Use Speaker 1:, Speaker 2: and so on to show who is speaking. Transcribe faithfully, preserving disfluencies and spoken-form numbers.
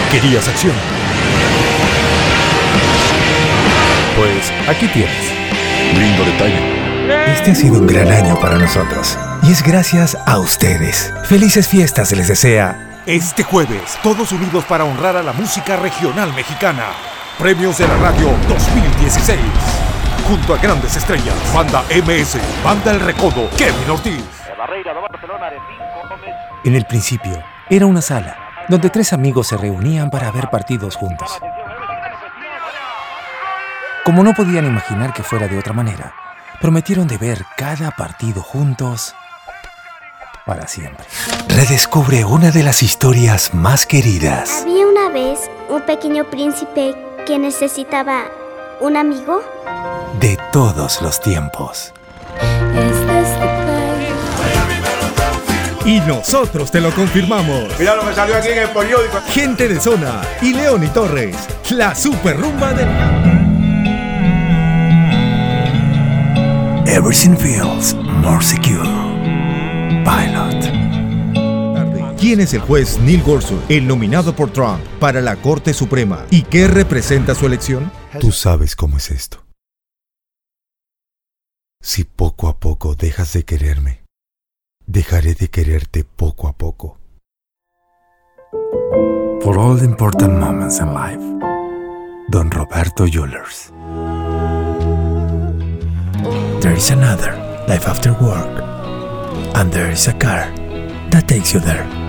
Speaker 1: ¿Querías acción? Pues aquí tienes. Lindo detalle.
Speaker 2: Este ha sido un gran año para nosotros. Y es gracias a ustedes. Felices fiestas se les desea.
Speaker 1: Este jueves, todos unidos para honrar a la música regional mexicana. Premios de la Radio dos mil dieciséis. Junto a grandes estrellas, Banda M S, Banda El Recodo, Kevin Ortiz.
Speaker 2: En el principio, era una sala donde tres amigos se reunían para ver partidos juntos. Como no podían imaginar que fuera de otra manera, prometieron de ver cada partido juntos para siempre. Redescubre una de las historias más queridas.
Speaker 3: Había una vez un pequeño príncipe que necesitaba un amigo
Speaker 2: De todos los tiempos.
Speaker 4: Y nosotros te lo confirmamos.
Speaker 5: Mira lo que salió aquí en el periódico.
Speaker 4: Gente de Zona y León y Torres, la super rumba de...
Speaker 2: Everything feels more secure. Pilot.
Speaker 4: ¿Quién es el juez Neil Gorsuch, el nominado por Trump para la Corte Suprema? ¿Y qué representa su elección?
Speaker 6: Tú sabes cómo es esto. Si poco a poco dejas de quererme, dejaré de quererte poco a poco.
Speaker 2: For all the important moments in life, Don Roberto Jewelers. There is another life after work, and there is a car that takes you there.